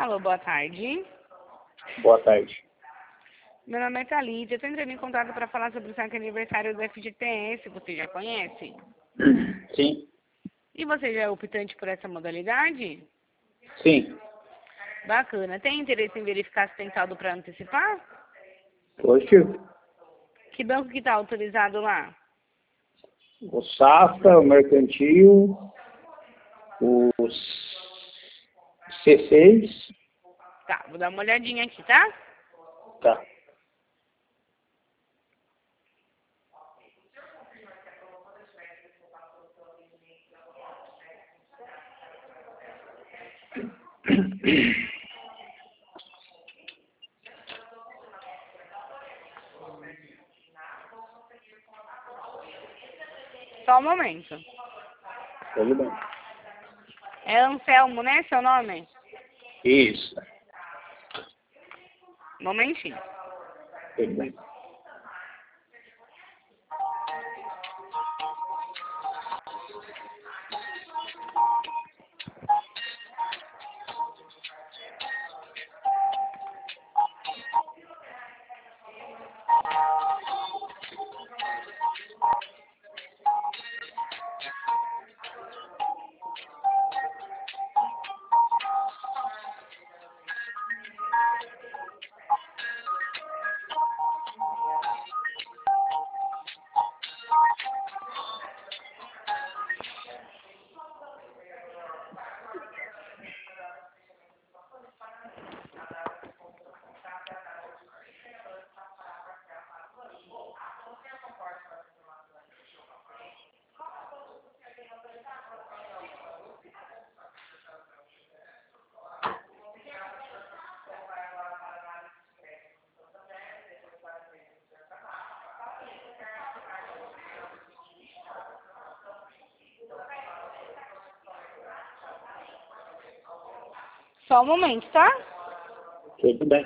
Alô, boa tarde. Boa tarde. Meu nome é Thalita. Eu estou entrando em contato para falar sobre o saque aniversário do FGTS. Você já conhece? Sim. E você já é optante por essa modalidade? Sim. Bacana. Tem interesse em verificar se tem saldo para antecipar? Positivo. Que banco que está autorizado lá? O Safra, o Mercantil, o C6. Tá, vou dar uma olhadinha aqui, tá? Tá. Só um momento. Tudo bem. É Anselmo, né, seu nome? Isso. Momentinho. Tudo bem. Só um momento, tá? Tudo bem.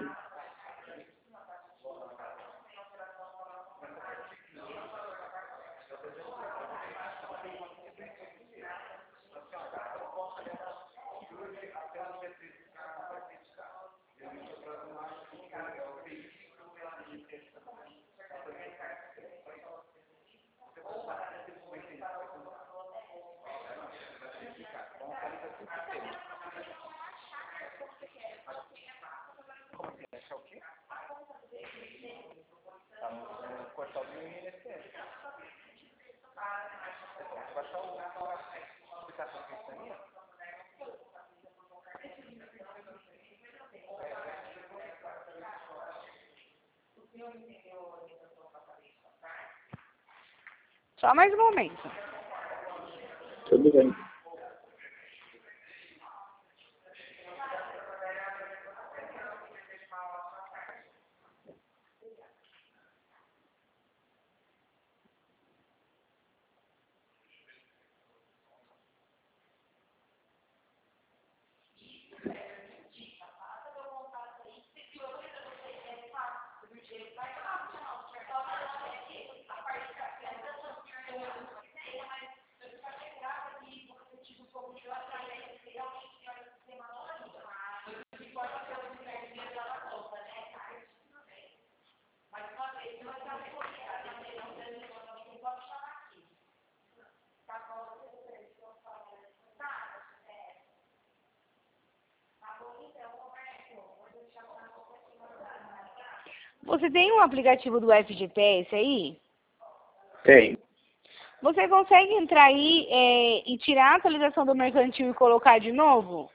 Só mais um momento. Tudo bem. Você tem um aplicativo do FGTS aí? Tem. Você consegue entrar aí e tirar a atualização do mercantil e colocar de novo?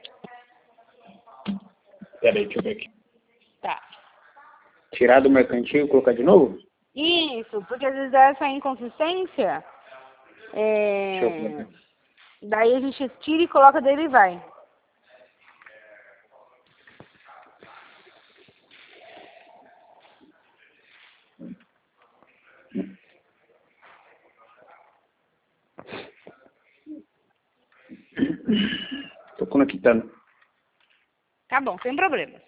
Peraí, deixa eu ver aqui. Tá. Tirar do mercantil e colocar de novo? Isso, porque às vezes dá essa inconsistência. Deixa eu ver. Daí a gente tira e coloca dele e vai. Tô conectando. Tá bom, sem problemas.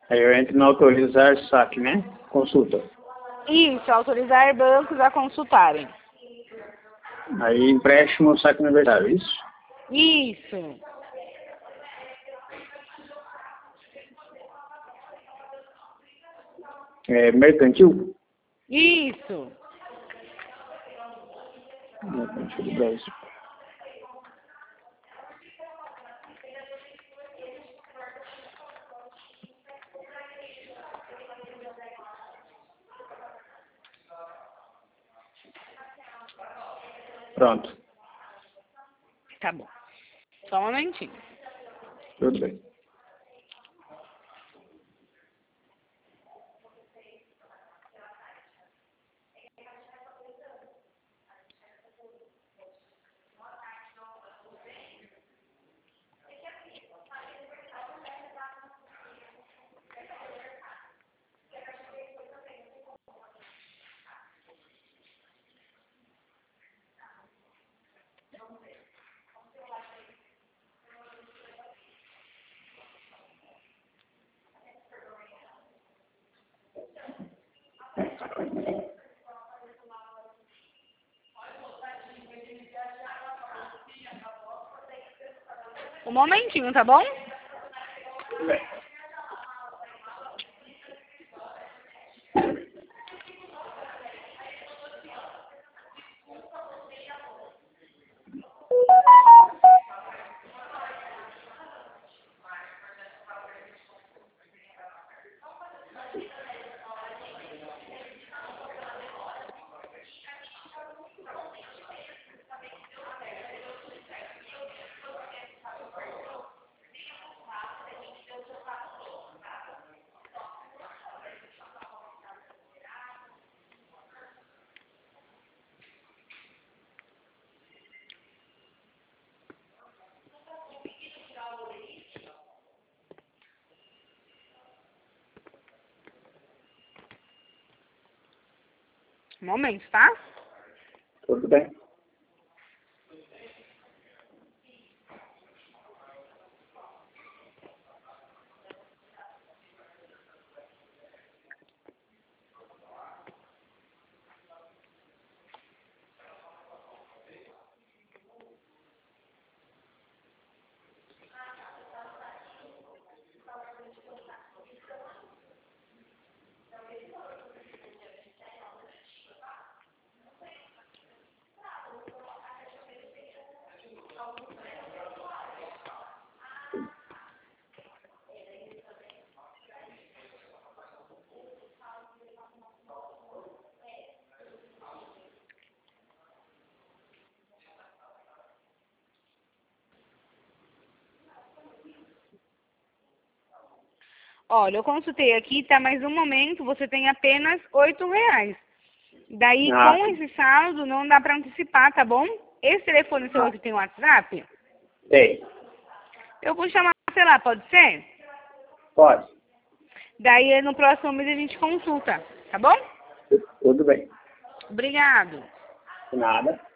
Aí eu entro no autorizar saque, né? Consulta. Isso, autorizar bancos a consultarem. Aí empréstimo saque universário, isso? Isso. É mercantil? Isso. Mercantil do Brasil. Pronto. Tá bom. Só um momentinho. Tudo bem. Um momentinho, tá bom? Um momento, tá? Tudo bem. Olha, eu consultei aqui, tá? Mas no momento você tem apenas R$ 8. Daí, Ah, com esse saldo, não dá pra antecipar, tá bom? Esse telefone seu aqui tem WhatsApp? tem. Eu vou chamar, sei lá, pode ser? Pode. Daí, no próximo mês a gente consulta, tá bom? Tudo bem. Obrigado. Nada.